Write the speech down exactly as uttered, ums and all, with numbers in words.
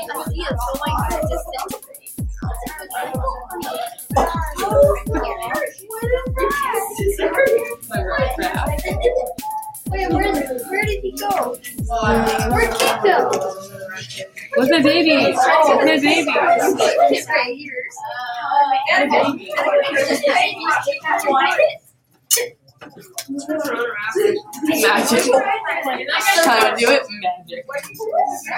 Wait, where, where did he go? Where'd Kid go? What's my baby? What's my baby? Kid's right here. Magic. How to do it? Magic.